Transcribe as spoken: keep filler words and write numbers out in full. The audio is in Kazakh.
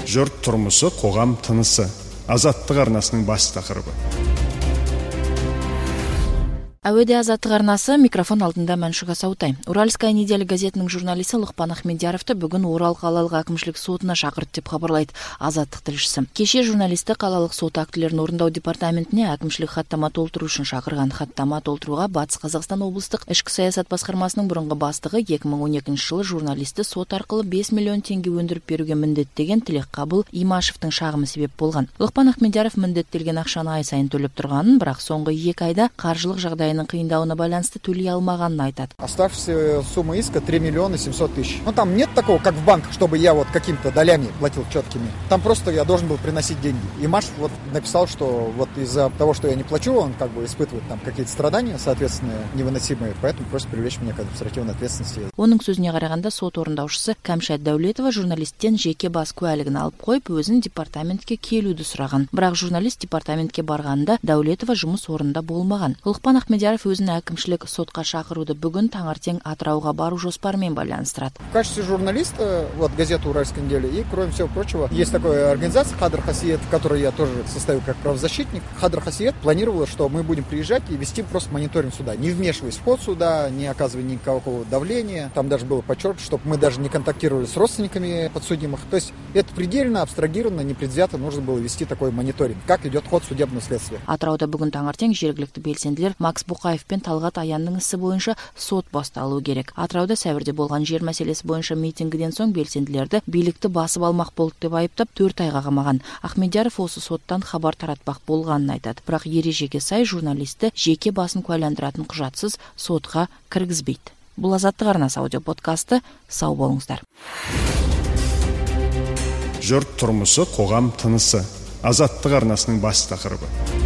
Жұрт тұрмысы, қоғам тынысы. Азаттық арнасының бас тақырыбы. Әуеде Азаттық арнасы, микрофон алдында Мәншүк Асаутай. Уральская неделя газетінің журналисі Лұқпан Ахмедияровты бүгін Орал қалалық әкімшілік сотына шақырды деп хабарлайды Азаттық тілшісі. Кеше журналисті қалалық сот актілерін орындау департаментіне әкімшілік хаттама толтыру үшін шақырған. Хаттама толтыруға Батыс Қазақстан облыстық ішкі саясат басқармасының бұрынғы бастығы екі мың он екінші жылы журналисті сот арқылы бес миллион теңге өндіріп беруге міндеттеген Тілекқабыл Имашевтың шағымы себеп болған. Лұқпан Ахмедияров міндеттелген ақшаны ай сайын төлеп тұрғанын, бірақ соңғы екі айда қаржылық жағдайының қиындауына байланысты төлей алмағанын айтады. Оставшаяся сумма иска три миллиона семьсот тысяч. Ну там нет такого, как в банках, чтобы я вот какими-то долями платил четкими. Там просто я должен был приносить деньги. И Маш вот написал, что вот из-за того, что я не плачу, он как бы испытывает там какие-то страдания, соответственно, невыносимые, поэтому просит привлечь меня к административной ответственности. Оның сөзіне қарағанда сот орындаушысы Кәмшат Дәулетова журналисттен жеке бас куәлігін алып қойып, өзін департаментке келуді сұраған. Бірақ журналист департаментке барғанда Дәулетова жұмыс орнында болмаған. Лұқпан Ахмедияров өзін әкімшілік сотқа шақыруды бүгін таңертең Атырауға бару жоспарымен байланыстырады. В качестве журналиста, вот газета «Уральская неделя», и кроме всего прочего, есть такая организация Хадр Хасиет, в которой я тоже состою как правозащитник. Хадр Хасиет планировала, что мы будем приезжать и вести просто мониторинг суда, не вмешиваясь в ход суда, не оказывая никакого давления. Там даже было подчеркнуто, чтобы мы даже не контактировали с родственниками подсудимых. То есть это предельно абстрагированно, непредвзято нужно было вести такой мониторинг, как идет ход судебного следствия. Атырауда бүгін таңертең жергілікті белсенділер Макс Бұқаев пен Талғат Аянның ісі бойынша сот басталуы керек. Атырауда сәуірде болған жер мәселесі бойынша митингіден соң белсенділерді билікті басып алмақ болды деп айыптап төрт айға қамаған. Ахмедияров осы соттан хабар таратпақ болғанын айтады. Бірақ ережеге сай журналисті жеке басын куәландыратын құжатсыз сотқа кіргізбейді. Бұл Азаттық арнасы аудио подкасты. Сау болыңыздар. Жұрт тұрмысы, қоғам тынысы. Азаттық арнасының бас тақырыбы.